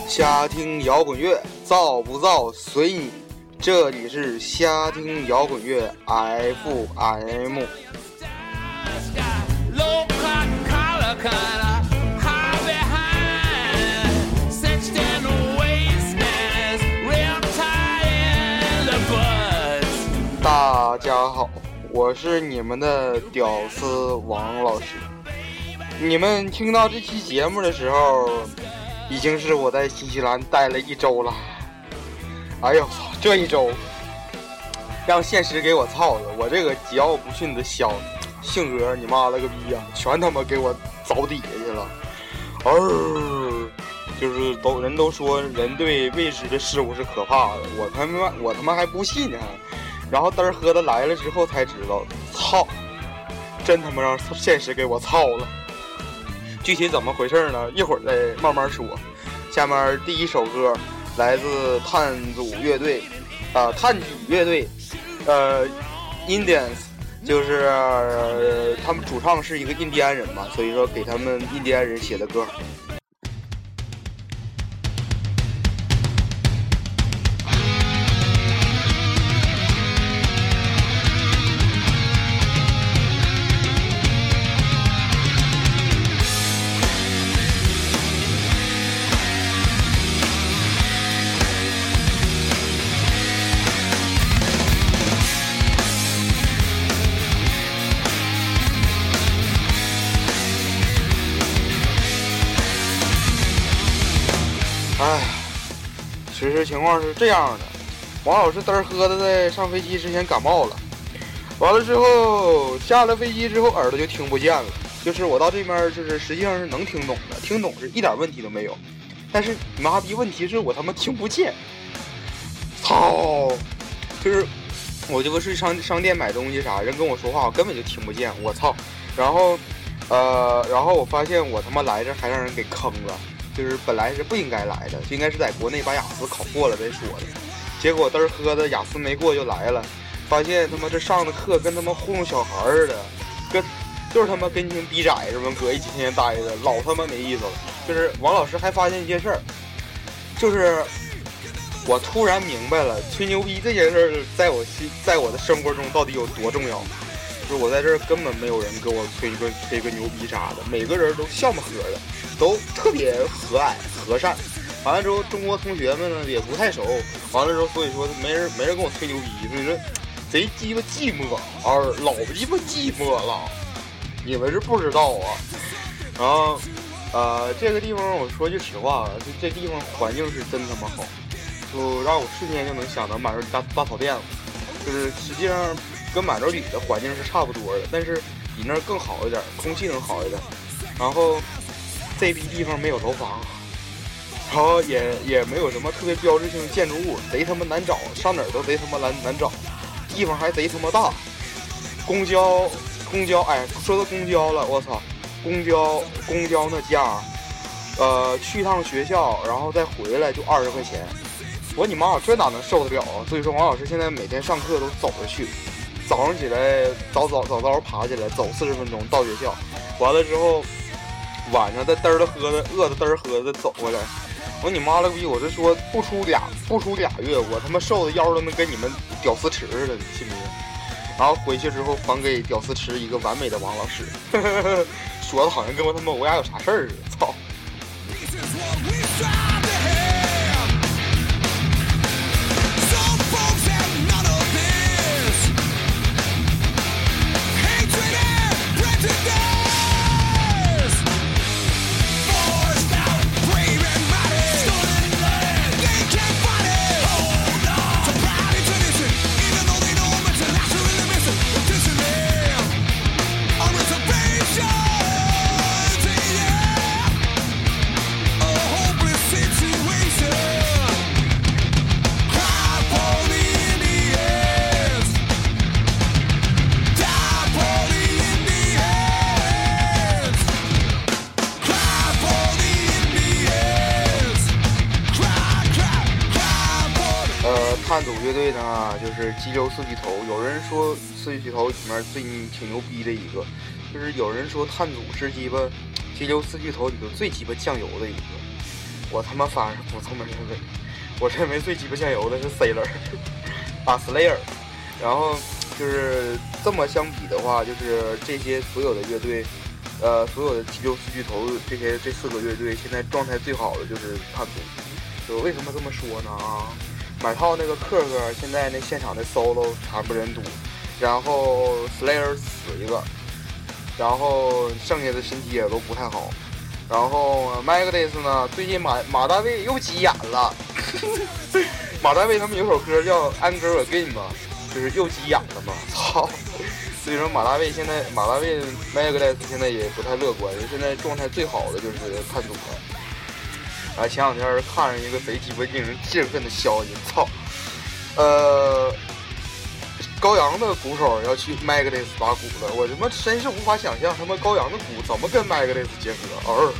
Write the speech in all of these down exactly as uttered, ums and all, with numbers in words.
瞎听摇滚乐，造不造随你。这里是瞎听摇滚乐 F M。大家好，我是你们的屌丝王老师。你们听到这期节目的时候，已经是我在新西兰待了一周了。哎呦操，这一周让现实给我操的，我这个桀骜不驯的小性格，你妈了个逼呀，全他妈给我凿底下去了。哦，就是都人都说人对未知的事物是可怕的，我他妈我他妈还不信呢。然后嘚儿喝的来了之后才知道，操，真他妈让现实给我操了。具体怎么回事呢？一会儿再慢慢说。下面第一首歌来自炭组乐队，呃，炭体乐队，呃 ，Indians， 就是、呃、他们主唱是一个印第安人嘛，所以说给他们印第安人写的歌。哎，实实情况是这样的，王老师嘚儿喝的在上飞机之前感冒了，完了之后下了飞机之后耳朵就听不见了，就是我到这边就是实际上是能听懂的，听懂是一点问题都没有，但是妈逼问题是我他妈听不见，操！就是我就不是商商店买东西啥，人跟我说话我根本就听不见，我操！然后呃，然后我发现我他妈来这还让人给坑了。就是本来是不应该来的，就应该是在国内把雅思考过了再说的，结果嘚儿喝的雅思没过就来了，发现他妈这上的课跟他妈糊弄小孩似的，跟就是他妈跟一群逼崽子们搁一起天天待着，老他妈没意思了。就是王老师还发现一件事儿，就是我突然明白了吹牛逼这件事儿在我心在我的生活中到底有多重要。就是我在这儿根本没有人跟我吹个吹个牛逼啥的，每个人都笑么呵的，都特别和蔼和善。完了之后，中国同学们呢也不太熟，完了之后，所以说没人没人跟我吹牛逼，所以说贼鸡巴寂寞，啊，老鸡巴寂寞了。你们是不知道啊。然后，呃，这个地方我说句实话，这这地方环境是真他妈好，就让我瞬间就能想到满洲里大大草甸了。就是实际上跟满洲里的环境是差不多的，但是比那儿更好一点，空气能好一点。然后这批地方没有楼房，然后也也没有什么特别标志性的建筑物，贼他妈难找，上哪儿都贼他妈难难找，地方还贼他妈大。公交公交，哎，说到公交了，我操，公交公交那价，呃，去趟学校然后再回来就二十块钱。我你妈，这哪能受得了啊！所以说王老师现在每天上课都走着去，早上起来早早早早爬起来走四十分钟到学校，完了之后晚上再嘚儿的喝的饿的嘚儿喝的走回来。我你妈了逼！我是说不出俩不出俩月，我他妈瘦的腰都能跟你们屌丝池似的，你信不信？然后回去之后还给屌丝池一个完美的王老师，说的好像跟我他妈我俩有啥事儿似的，操！炭组乐队呢，就是激流四巨头。有人说四巨头里面最挺牛逼的一个，就是有人说炭组是鸡巴激流四巨头里头最鸡巴酱油的一个。 我他妈反而不这么认为，我认为最鸡巴酱油的是 Sailor 啊 Slayer。然后就是这么相比的话，就是这些所有的乐队，呃，所有的七六四巨头这些这四个乐队，现在状态最好的就是叛徒。就为什么这么说呢？啊，买套那个克克现在那现场的 solo 惨不忍睹，然后 Slayer 死一个，然后剩下的身体也都不太好。然后 Megadeth 呢，最近马马大卫又急眼了。马大卫他们有首歌叫 Anger Again 嘛，就是又急眼了嘛，操！所以说马大卫现在马大卫 Megadeth 现在也不太乐观，现在状态最好的就是叛徒了。啊，前两天看着一个贼鸡巴令人振奋的消息，操！呃，高阳的鼓手要去 Megadeth 打鼓了，我他妈真是无法想象他妈高阳的鼓怎么跟 Megadeth 结合。哦。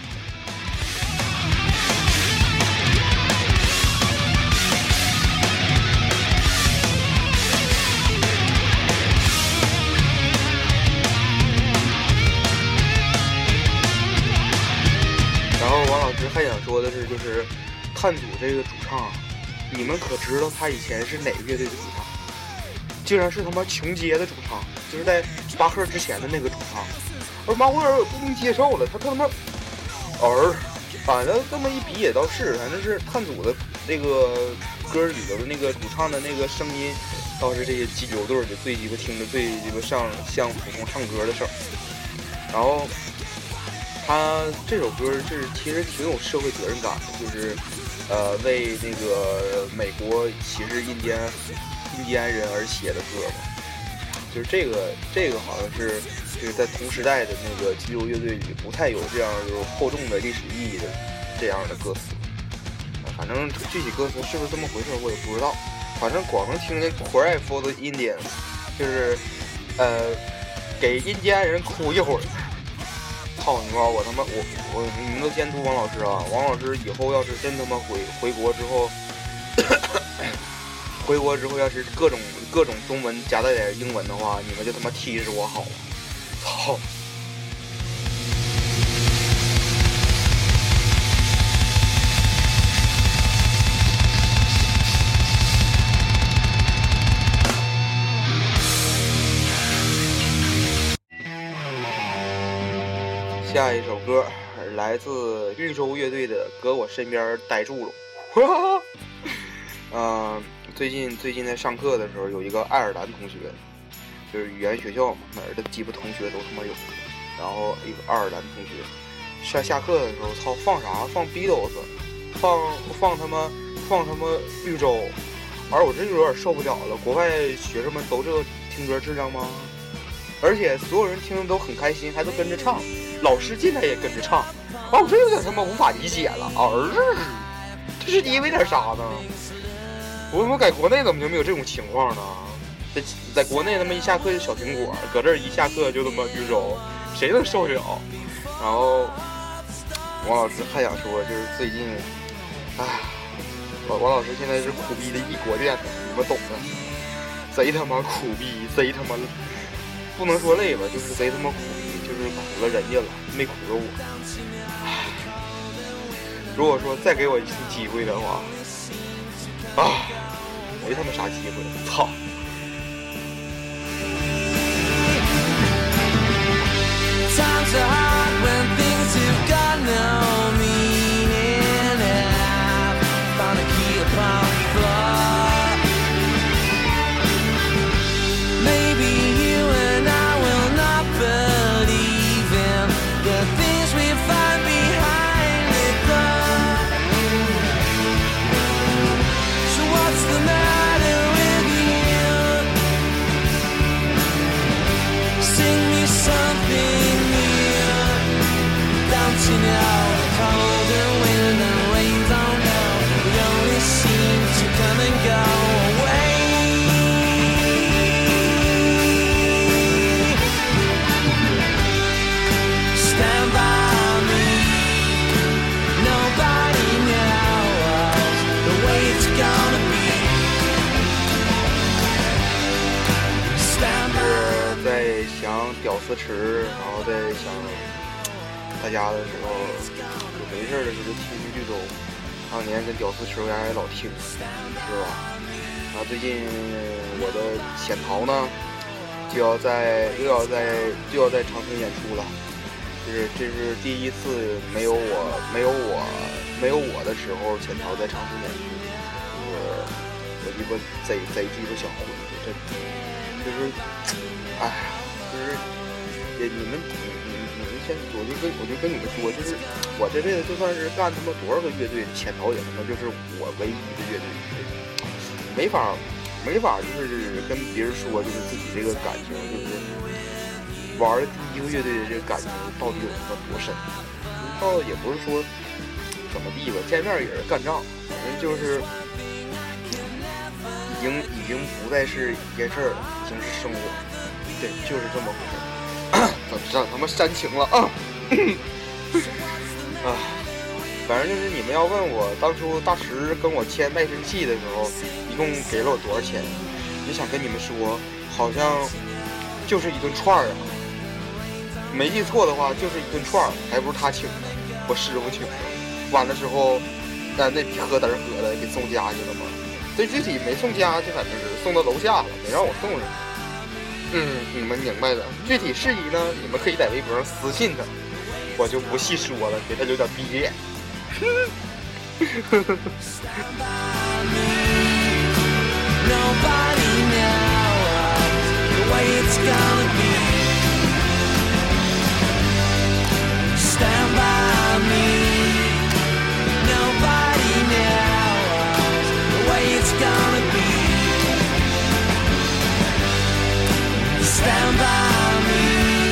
然后王老师还想说的是，就是探祖这个主唱，你们可知道他以前是哪个乐队的主唱？竟然是他妈琼街的主唱，就是在巴赫之前的那个主唱。而马威尔不能接受了，他他妈儿，反正这么一比也倒是，反正是探祖的那个歌里头的那个主唱的那个声音，倒是这些激流队的最鸡巴听着最鸡巴像像普通唱歌的声。然后他这首歌是其实挺有社会责任感的，就是呃为那个美国歧视印第安印第安人而写的歌嘛。就是这个这个好像是就是在同时代的那个激流乐队里不太有这样有厚重的历史意义的这样的歌词。反正具体歌词是不是这么回事我也不知道，反正光能听见 Cry for the Indians， 就是呃给印第安人哭一会儿。操你妈！我他妈我我你们都监督王老师啊！王老师以后要是真他妈回回国之后，回国之后要是各种各种中文夹带点英文的话，你们就他妈踢着我好了！操！下一首歌来自绿洲乐队的《搁我身边呆住了》。嗯、呃，最近最近在上课的时候，有一个爱尔兰同学，就是语言学校嘛，哪儿的鸡巴同学都他妈有。然后一个爱尔兰同学，下下课的时候，操，放啥？放 Beatles， 放放他妈放他妈绿洲。而我真有点受不了了，国外学生们都这个听歌质量吗？而且所有人听的都很开心，还都跟着唱。老师进来也跟着唱，啊，我这有点他妈无法理解了。儿，这是因为点啥呢？我我在国内怎么就没有这种情况呢？在在国内他妈一下课就小苹果，搁这儿一下课就他妈绿洲，谁能受得了？然后王老师还想说，就是最近，唉，王王老师现在是苦逼的异国恋，你们懂的，贼他妈苦逼，贼他妈不能说累吧，就是贼他妈苦逼。就是苦了人家了，没苦着我。唉，如果说再给我一次机会的话，啊，没他妈啥机会，操！屌丝池，然后再想在家的时候有没事的时候就听听剧中，当年跟屌丝球员也老听，是吧？然后最近我的潜逃呢就要在又要在就要在长春演出了，就是这是第一次没有我没有我没有我的时候潜逃在长春演出，我我鸡巴贼贼鸡巴想混的，真的就是哎呀，就是也你们你你你们先我就跟我就跟你们说，就是我这辈子就算是干他妈多少个乐队潜逃也他妈就是我唯一的乐队，没法没法就是跟别人说就是自己这个感情，就是玩的第一个乐队的这个感情到底有他妈多深，倒也不是说怎么地吧，见面也是干仗，反正就是已经已经不再是一件事儿了，已经是生活，对，就是这么回事。怎么整他妈煽情了啊？啊，反正就是你们要问我当初大石跟我签卖身契的时候，一共给了我多少钱？也想跟你们说，好像就是一顿串儿啊。没记错的话，就是一顿串儿，还不是他请的，我师傅请的。完了之后，那那逼喝嘚喝的给送家去了嘛。这具体没送家去，反正是送到楼下了，没让我送上。嗯，你们明白了。具体事宜呢，你们可以在微博上私信他，我就不细说了，给他留点逼脸。 Stand by me.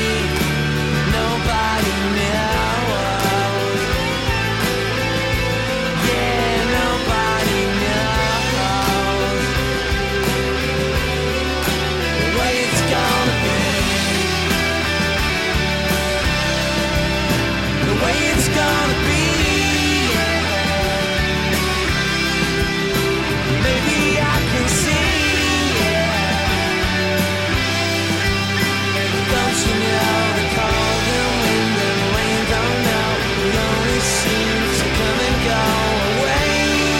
Nobody knows. Yeah, nobody knows the way it's gonna be. The way it's gonna be. Yeah. Maybe I can see. You know the cold and wind and rain don't know. It only seems to come and go away.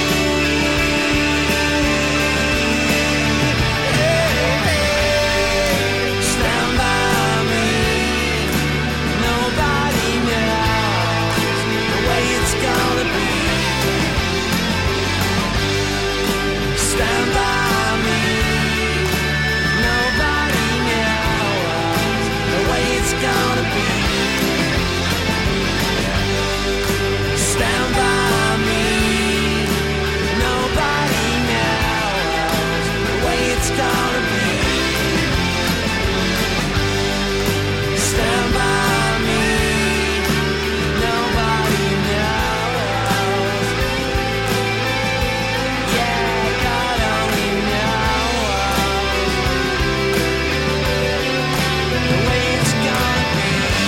Hey, hey, stand by me. Nobody knows the way it's gonna be. Stand by me. Nobody knows the way it's gonna be. Stand by me. Nobody knows the way it's gonna be. Stand by me. Nobody knows. Yeah, God only knows the way it's gonna be.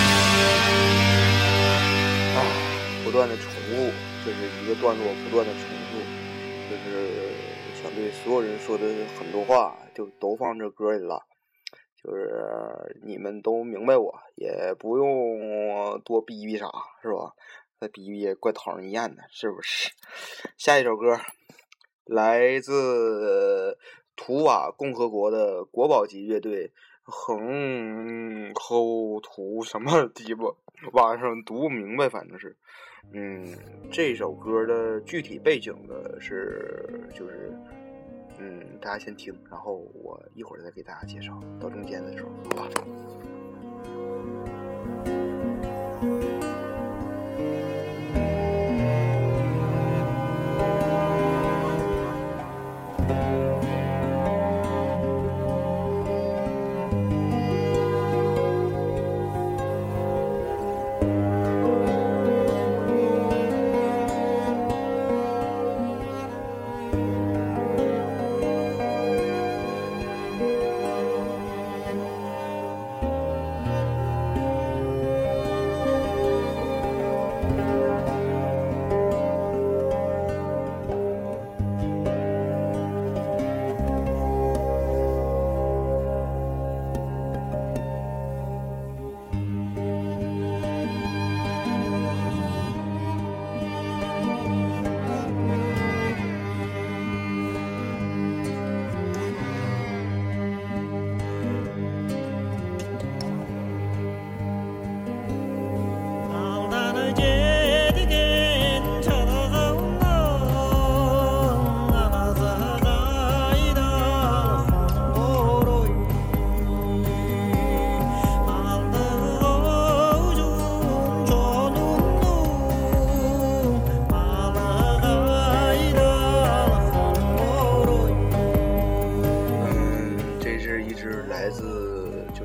啊，不断的重复，这是一个段落不断的重复，就是想对所有人说的很多话就都放这歌里了，就是你们都明白我，也不用多逼逼啥，是吧？再逼逼也怪讨人厌的，是不是？下一首歌来自图瓦共和国的国宝级乐队横后图什么鸡巴，晚上读不明白，反正是，嗯，这首歌的具体背景的是就是，嗯，大家先听，然后我一会儿再给大家介绍，到中间的时候，好吧。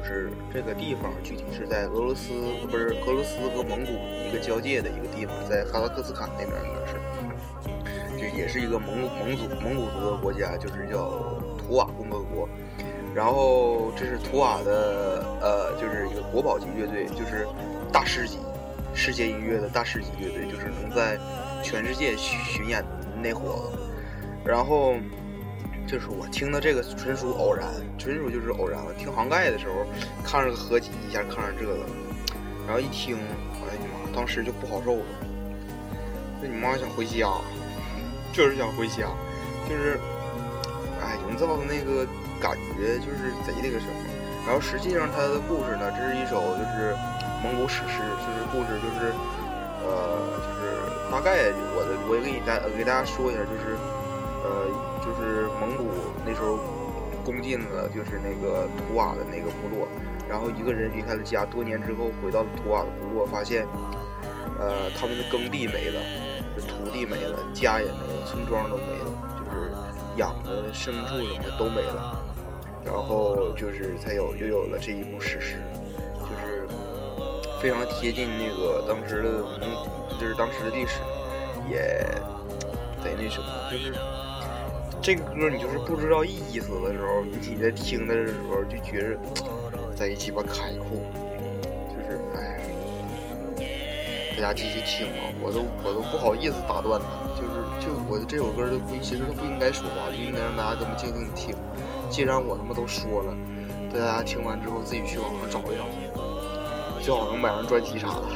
就是这个地方具体是在俄罗斯，不是俄罗斯和蒙古一个交界的一个地方，在哈萨克斯坦那边应该是，就也是一个蒙古蒙族蒙古族的国家，就是叫图瓦共和国。然后这是图瓦的呃，就是一个国宝级乐队，就是大师级世界音乐的大师级乐队，就是能在全世界巡演那伙子。然后就是我听的这个纯属偶然，纯属就是偶然。我听杭盖的时候看着个合集，一下看上这个，然后一听，哎你妈，当时就不好受了。那你妈想回家，就是想回家，就是哎营造的那个感觉就是贼那个什么。然后实际上它的故事呢，这是一首就是蒙古史诗，就是故事就是呃就是大概我的我也给你大给大家说一下，就是呃就是蒙古那时候攻进了就是那个图瓦的那个部落，然后一个人离开了家，多年之后回到了图瓦的部落，发现呃他们的耕地没了，土地没了，家也没了，村庄都没了，就是养的牲畜什么的都没了。然后就是才有又有了这一部史诗，就是非常贴近那个当时的蒙古，就是当时的历史，也贼那什么，就是这个歌你就是不知道意思的时候，你在听的时候就觉着贼鸡巴开阔，就是哎，大家继续听啊，我都我都不好意思打断他，就是就我的这首歌都不其实都不应该说话，就应该让大家这么静静听。既然我他妈都说了，大家听完之后自己去网上找一找，最好能买上专辑啥的。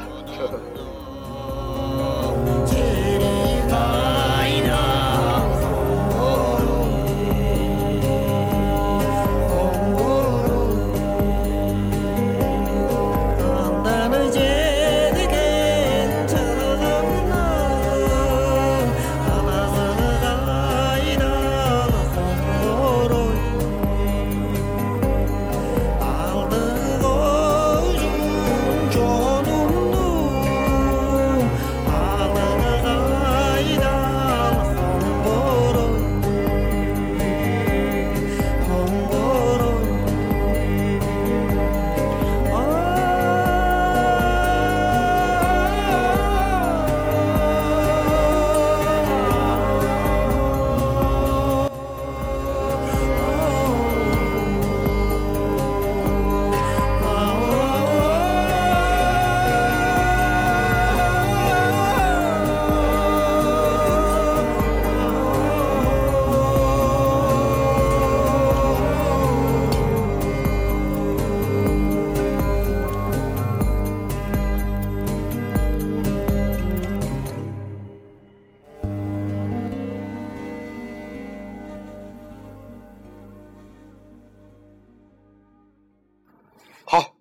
好，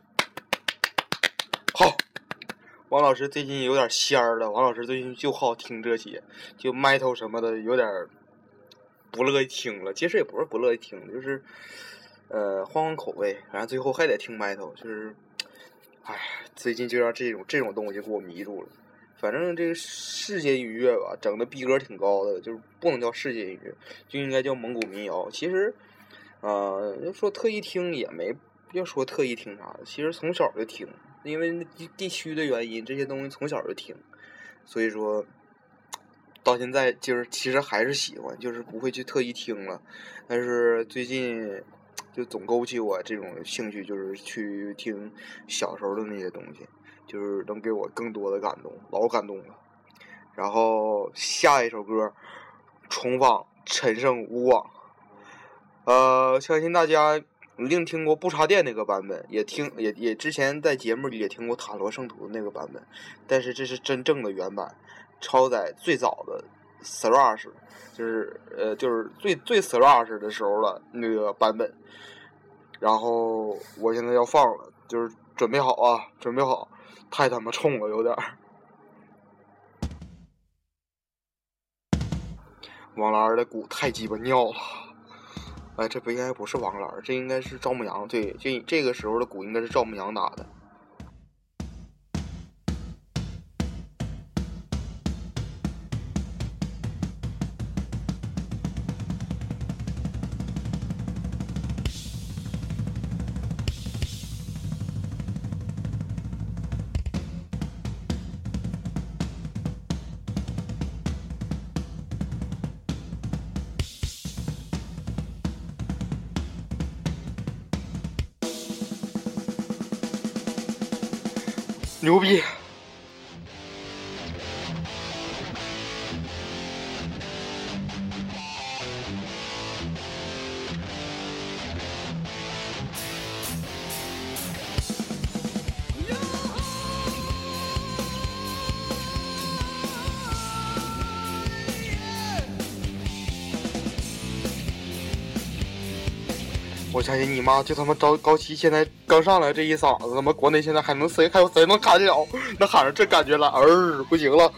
好，王老师最近有点仙儿了。王老师最近就好听这些，就 metal 什么的，有点不乐意听了。其实也不是不乐意听，就是呃换换口味，反正最后还得听 metal。就是，哎，最近就让这种这种东西给我迷住了。反正这个世界音乐吧，整的逼格挺高的，就是不能叫世界音乐，就应该叫蒙古民谣。其实，呃，要说特意听也没。要说特意听啥的，其实从小就听，因为地区的原因，这些东西从小就听，所以说到现在就是其实还是喜欢，就是不会去特意听了。但是最近就总勾起我这种兴趣，就是去听小时候的那些东西，就是能给我更多的感动，老感动了。然后下一首歌重访陈胜吴广，呃，相信大家一定听过不插电那个版本，也听也也之前在节目里也听过塔罗圣徒那个版本，但是这是真正的原版，超载最早的 thrash， 就是呃就是最最 thrash 的时候的那个版本。然后我现在要放了，就是准备好啊，准备好，太他妈冲了有点儿。王老二的鼓太鸡巴尿了。哎，这不应该不是王老，这应该是赵牧阳。对，这这个时候的鼓应该是赵牧阳打的。 牛逼！我相信你妈就他妈高高旗现在刚上来这一嗓子，他妈国内现在还能谁还有谁能喊了？那喊上这感觉了，儿不行了。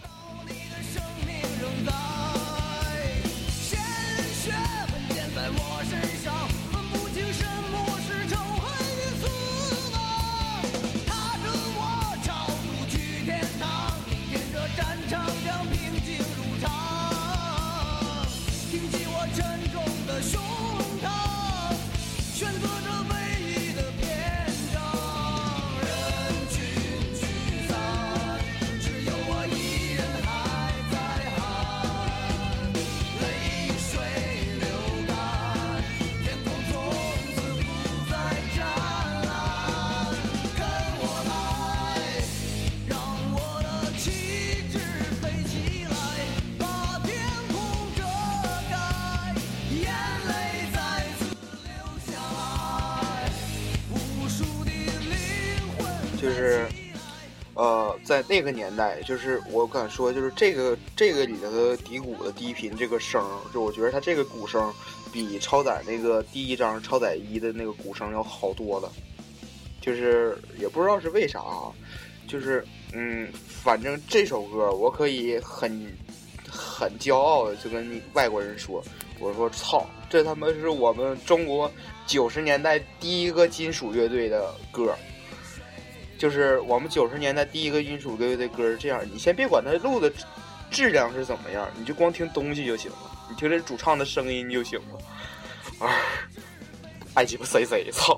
就是，呃，在那个年代，就是我敢说，就是这个这个里头的底鼓的低频这个声，就我觉得它这个鼓声比超载那个第一张超载一的那个鼓声要好多了。就是也不知道是为啥啊，就是嗯，反正这首歌我可以很很骄傲的就跟外国人说，我说操，这他妈是我们中国九十年代第一个金属乐队的歌。就是我们九十年代第一个金属乐队的歌是这样，你先别管它录的质量是怎么样，你就光听东西就行了，你听这主唱的声音就行了。啊，爱鸡巴谁谁操！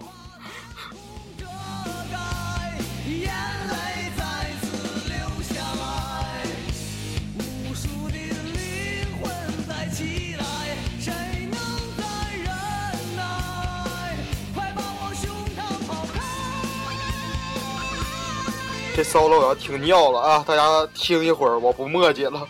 这 solo 我要听尿了啊！大家听一会儿，我不墨迹了。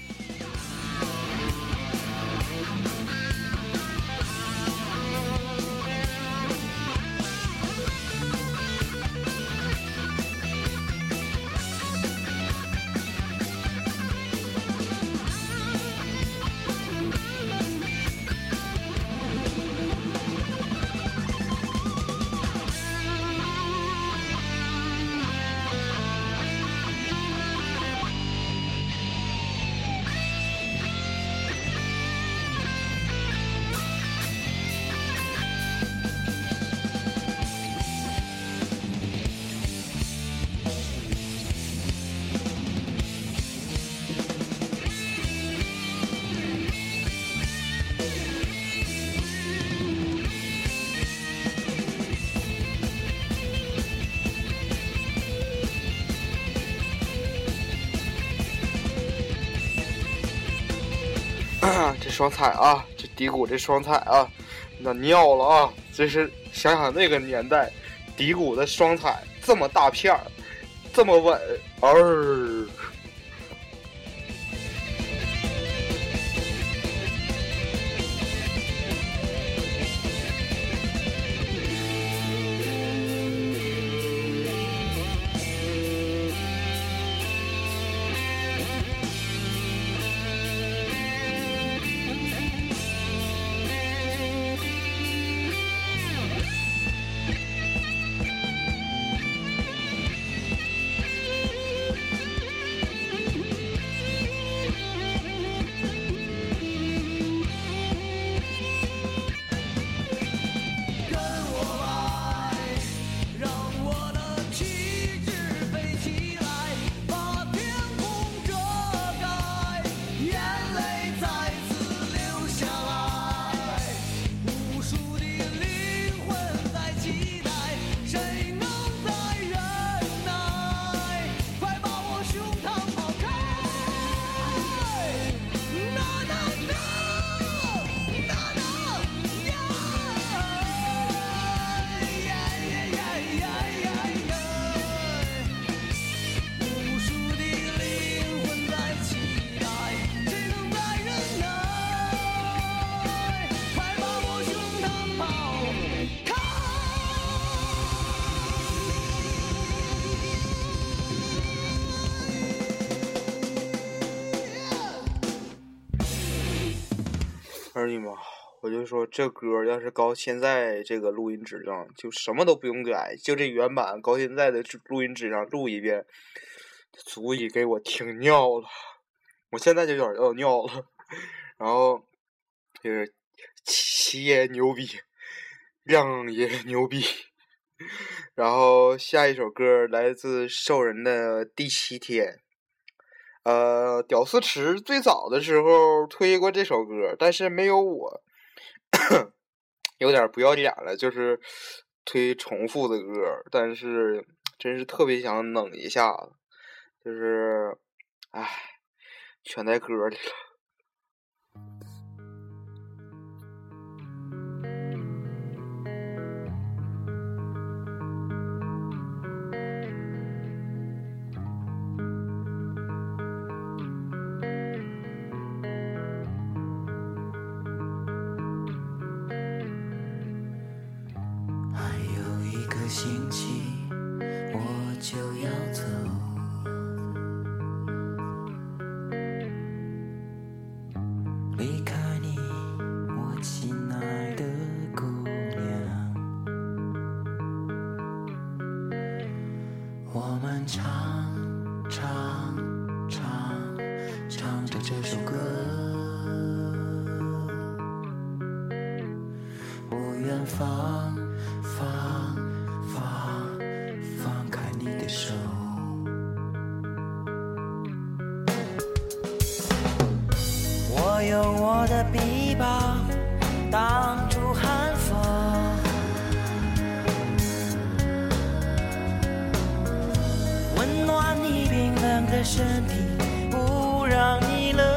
这双踩啊，这底鼓这双踩啊，那尿了啊！这是想想那个年代，底鼓的双踩这么大片儿，这么稳，儿。 哎呀妈！我就说这歌要是高现在这个录音质量，就什么都不用改，就这原版高现在的录音质量录一遍，足以给我听尿了。我现在就有点要尿了。然后就是七爷牛逼，亮也牛逼。然后下一首歌来自兽人的《第七天》。呃，屌丝池最早的时候推过这首歌，但是没有我。有点不要脸了，就是推重复的歌，但是真是特别想弄一下子，就是唉，全在歌里了。 星期我就要走，离开你，我亲爱的姑娘。我们唱唱唱唱着这首歌，不愿放放放放开你的手。我用我的臂膀挡住寒风，温暖你冰冷的身体，不让你冷。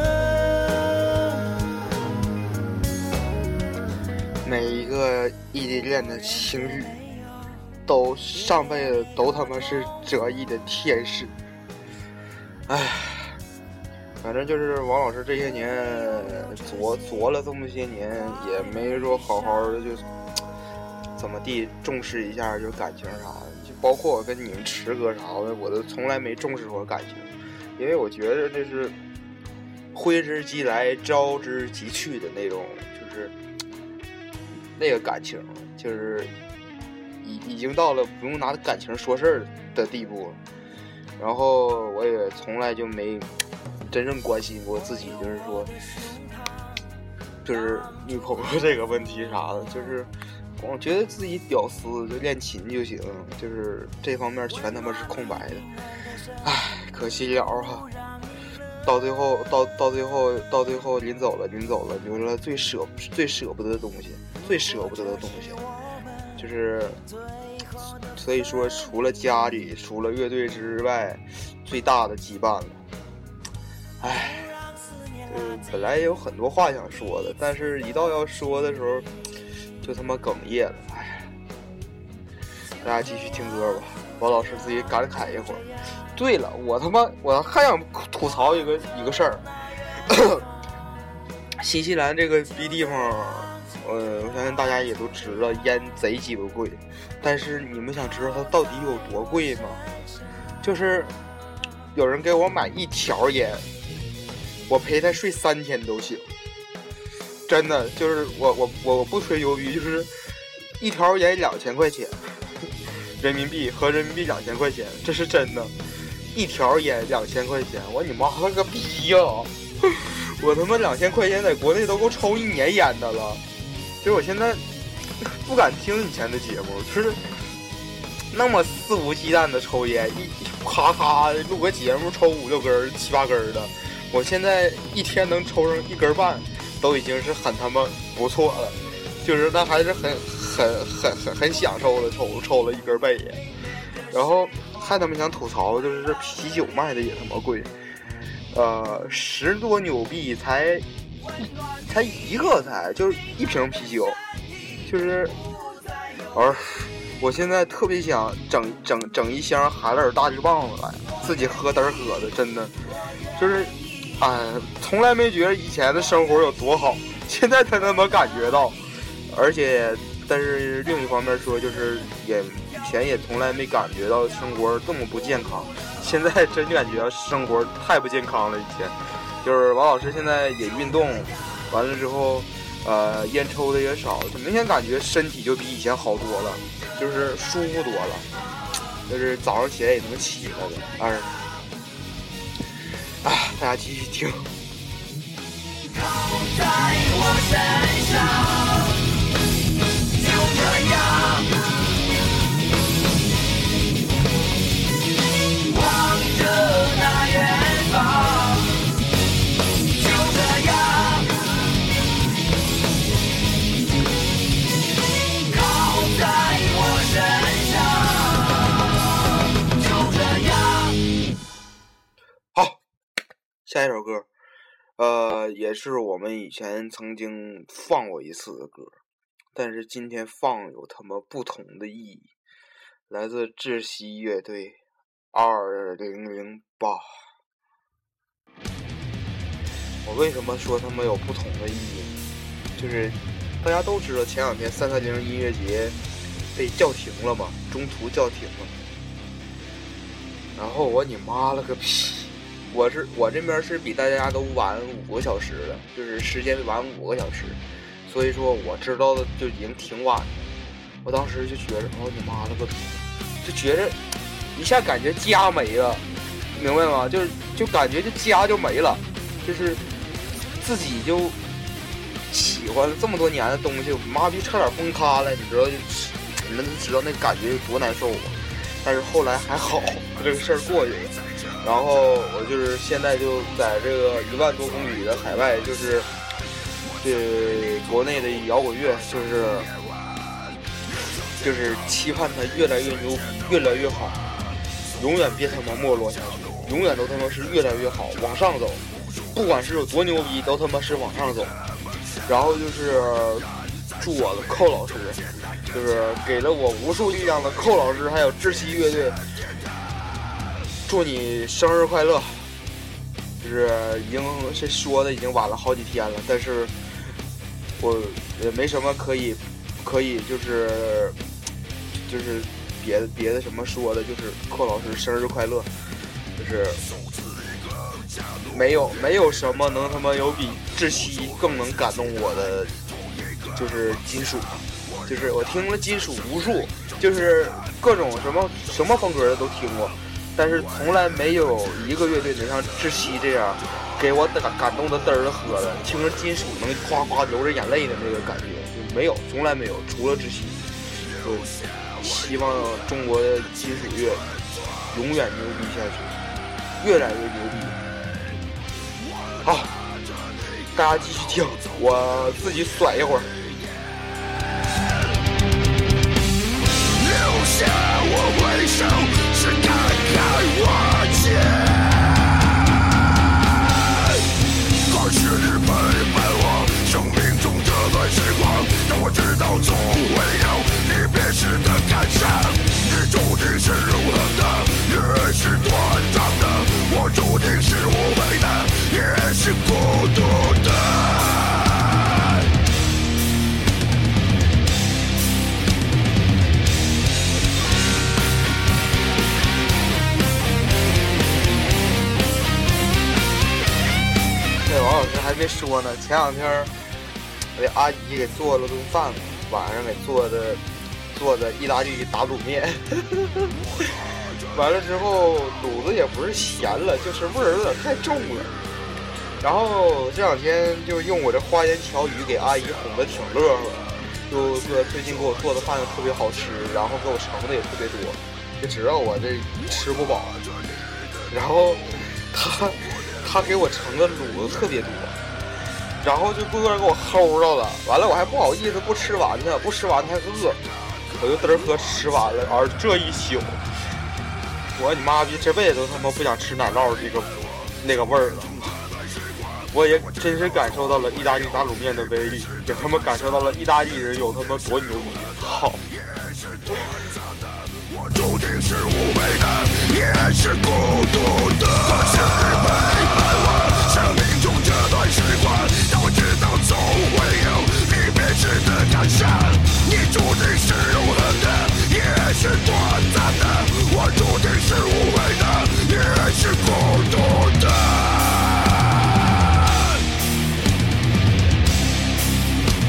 每一个异地恋的情侣都上辈子都他妈是折翼的天使。唉，反正就是王老师这些年作作了这么些年，也没说好好的就怎么地重视一下就感情啥的，就包括我跟你们池哥啥的，我都从来没重视过感情，因为我觉得这是挥之即来招之即去的那种，就是那个感情就是已已经到了不用拿感情说事儿的地步。然后我也从来就没真正关心过自己，就是说就是女朋友这个问题啥的，就是光觉得自己屌丝就练琴就行，就是这方面全他妈是空白的。唉，可惜了哈。到最后到到最后到最后临走了临走了留了最舍最舍不得的东西，最舍不得的东西就是所以说除了家里除了乐队之外最大的羁绊了。唉，呃，本来也有很多话想说的，但是一到要说的时候就他妈哽咽了。唉，大家继续听歌吧，王老师自己感慨一会儿。对了，我他妈我还想吐槽一个一个事儿。新西兰这个逼地方，呃，我相信大家也都知道，烟贼鸡巴贵。但是你们想知道它到底有多贵吗？就是有人给我买一条烟，我陪他睡三天都行。真的，就是我我我不吹牛逼，就是一条烟两千块钱人民币，合人民币两千块钱，这是真的。一条烟两千块钱，我你妈了个逼呀！我他妈两千块钱在国内都够抽一年烟的了。就是我现在不敢听以前的节目，就是那么肆无忌惮的抽烟，一咔咔录个节目抽五六根七八根的，我现在一天能抽上一根半都已经是很他妈不错了，就是那还是很很很很很享受的抽抽了一根半烟。然后还他妈想吐槽，就是这啤酒卖的也他妈贵，呃，十多纽币才才一个才就是一瓶啤酒，就是而我现在特别想整整整一箱海尔大直棒子来自己喝嘚喝的，真的就是哎，从来没觉得以前的生活有多好，现在才他妈感觉到。而且但是另一方面说，就是也以前也从来没感觉到生活这么不健康，现在真感觉生活太不健康了。以前就是王老师现在也运动完了之后， 呃，烟抽的也少，就明显感觉身体就比以前好多了，就是舒服多了，就是早上起来也能起来的。哎，啊，大家继续听。 靠在我身上，就这样，望着那远方，就这样，靠在我身上，就这样。 好，下一首歌。呃，也是我们以前曾经放过一次的歌，但是今天放有他妈不同的意义。来自窒息乐队二零零八。我为什么说他们有不同的意义？就是大家都知道前两天三三零音乐节被叫停了嘛，中途叫停了。然后我你妈了个屁！我是我这边是比大家都晚五个小时的，就是时间晚五个小时，所以说我知道的就已经挺晚了。我当时就觉着，哦你妈了个逼，就觉着一下感觉家没了，明白吗？就是就感觉这家就没了，就是自己就喜欢了这么多年的东西，我妈逼差点崩塌了，你知道就你们知道那感觉有多难受吗？但是后来还好，这个事儿过去了。然后我就是现在就在这个一万多公里的海外，就是对国内的摇滚乐，就是就是期盼它越来越牛逼，越来越好，永远别他妈没落下去，永远都他妈是越来越好，往上走，不管是有多牛逼，都他妈是往上走。然后就是祝我的寇老师，就是给了我无数力量的寇老师，还有窒息乐队。祝你生日快乐！就是已经是说的已经晚了好几天了，但是我也没什么可以可以就是就是别的别的什么说的，就是寇老师生日快乐，就是没有没有什么能他妈有比窒息更能感动我的，就是金属，就是我听了金属无数，就是各种什么什么风格的都听过。但是从来没有一个乐队能像窒息这样给我感感动的嘚儿喝的，听着金属能夸夸流着眼泪的那个感觉就没有，从来没有，除了窒息。就希望中国的金属乐永远牛逼下去，越来越牛逼。好，大家继续听，我自己甩一会儿。 留下我微笑，是感慨我见。可是你陪伴我生命中这段时光，让我知道总会有你别时的感伤。你注定是如何的，也是短暂的；我注定是无谓的，也是孤独的。 王老师还没说呢，前两天我阿姨给做了顿饭，晚上给做的做的意大利打卤面，完了之后卤子也不是咸了，就是味儿有点太重了。然后这两天就用我这花言巧语给阿姨哄得挺乐呵，就说最近给我做的饭特别好吃，然后给我盛的也特别多，就知道我这吃不饱。然后他。他给我盛的卤子特别多，然后就个个给我齁着了，完了我还不好意思不吃完呢，不吃完他饿，我就嘚儿喝吃完了，而这一宿，我你妈逼这辈子都他妈不想吃奶酪这个那个味儿了。我也真是感受到了意大利打卤面的威力，也他妈感受到了意大利人有他妈多牛逼。好。 我注定是无谓的，也是孤独的。可是你陪伴我生命中这段时光，让我知道总会有你别致的感伤。你注定是永恒的，也是短暂的；我注定是无谓的，也是孤独的。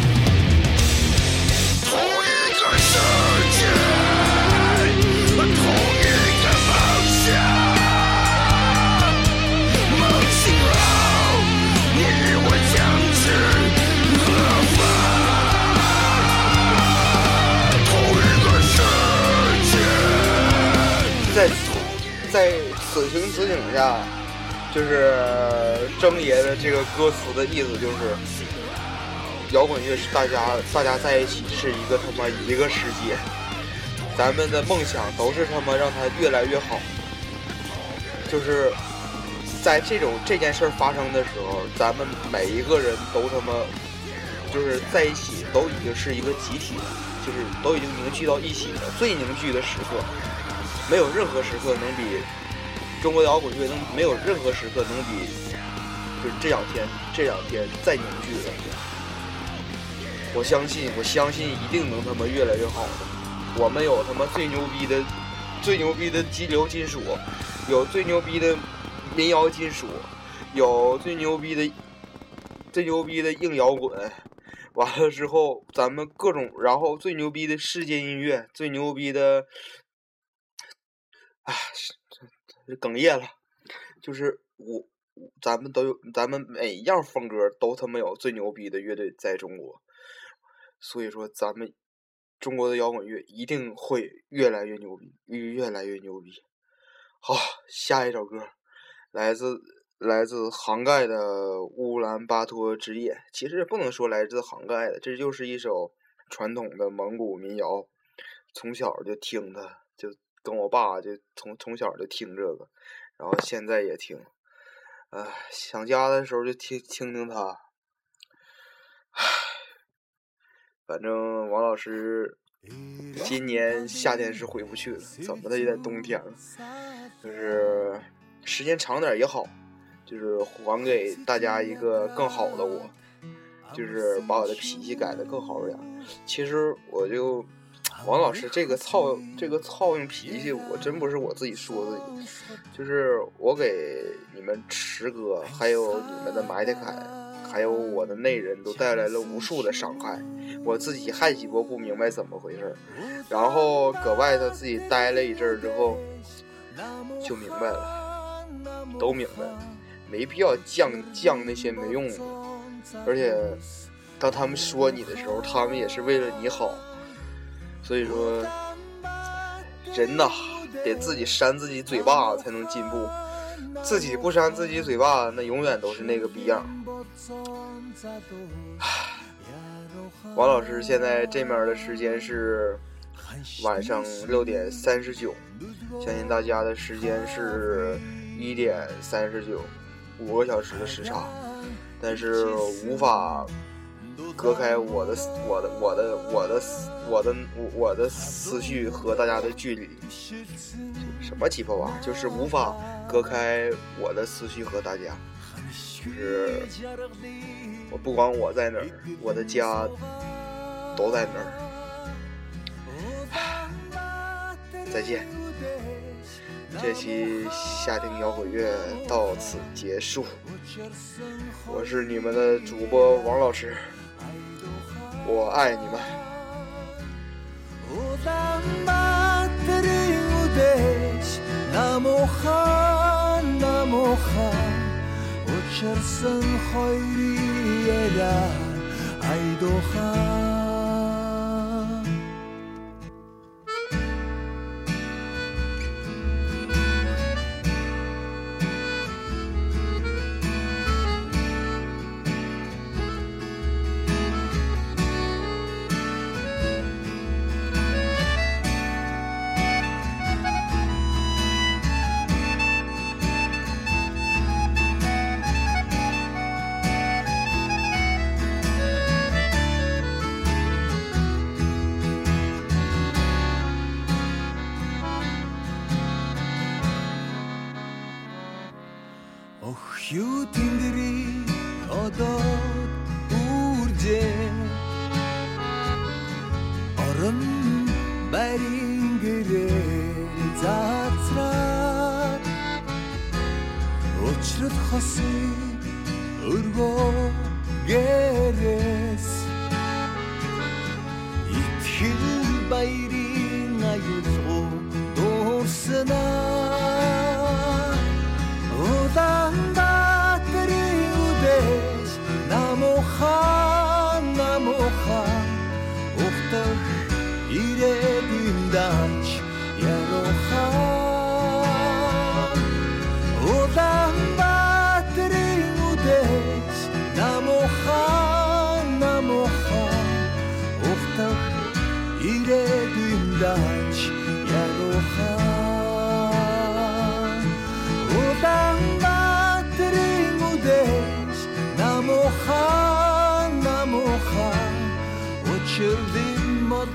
在在此情此景下，就是征爷的这个歌词的意思就是，摇滚乐是大家大家在一起是一个他妈一个世界，咱们的梦想都是他妈让它越来越好。就是在这种这件事发生的时候，咱们每一个人都他妈就是在一起，都已经是一个集体了，就是都已经凝聚到一起了，最凝聚的时刻，没有任何时刻能比中国摇滚乐能没有任何时刻能比就是这两天这两天再凝聚了。我相信我相信一定能他妈越来越好的。我们有他妈最牛逼的最牛逼的激流金属，有最牛逼的民谣金属，有最牛逼的最牛逼的硬摇滚，完了之后咱们各种，然后最牛逼的世界音乐，最牛逼的啊哽咽了，就是我咱们都有，咱们每一样风格都他妈有最牛逼的乐队在中国，所以说咱们中国的摇滚乐一定会越来越牛逼，越来越牛逼。好，下一首歌来自来自杭盖的乌兰巴托之夜。其实也不能说来自杭盖的，这就是一首传统的蒙古民谣，从小就听它，就跟我爸就从从小就听这个，然后现在也听，呃，想家的时候就听听听它。唉，反正王老师今年夏天是回不去了，怎么的也得冬天了，就是时间长点也好，就是还给大家一个更好的我，就是把我的脾气改得更好一点。其实我就王老师这个操这个操用脾气，我真不是我自己说自己，就是我给你们池哥还有你们的埋汰凯还有我的内人都带来了无数的伤害，我自己还鸡巴不明白怎么回事，然后搁外头自己待了一阵之后就明白了，都明白了，没必要犟犟那些没用的，而且当他们说你的时候，他们也是为了你好，所以说人呐得自己扇自己嘴巴才能进步，自己不扇自己嘴巴，那永远都是那个逼样。王老师现在这面的时间是晚上六点三十九，相信大家的时间是一点三十九，五个小时的时差，但是无法隔开我的我的我的我的我的我的思绪和大家的距离，什么鸡巴玩意儿，就是无法隔开我的思绪和大家，就是我不管我在哪儿，我的家都在那儿。再见，这期夏听摇滚乐到此结束，我是你们的主播王老师，我爱你们。 Юутингри одоод үржээ орон байрын гэрээр заацраад өчрөд хосын өргөө гэрээс итгэл баярын аюулгүй дуурснаа Улаанбаатарын үдээс намуухан намуухан ухтах ирээдүйн дач яруухан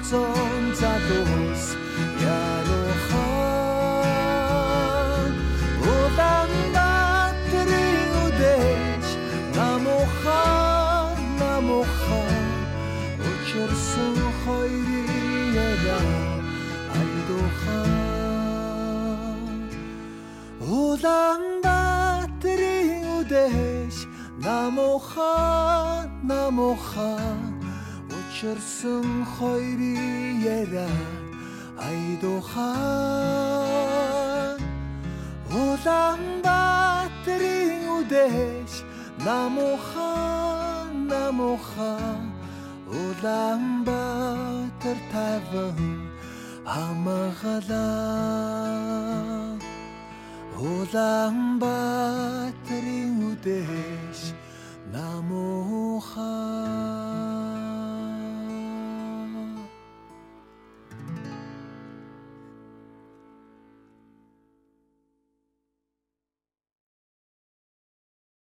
son zados yarohan Udan batri udesh namohan namohan Uçursun hayriyera aydohan Udan batri udesh namohan namohan Uçursun hayriyera aydohan Udan batri udesh namohan namohan Udan batr tavın amagala Udan batri udesh namohan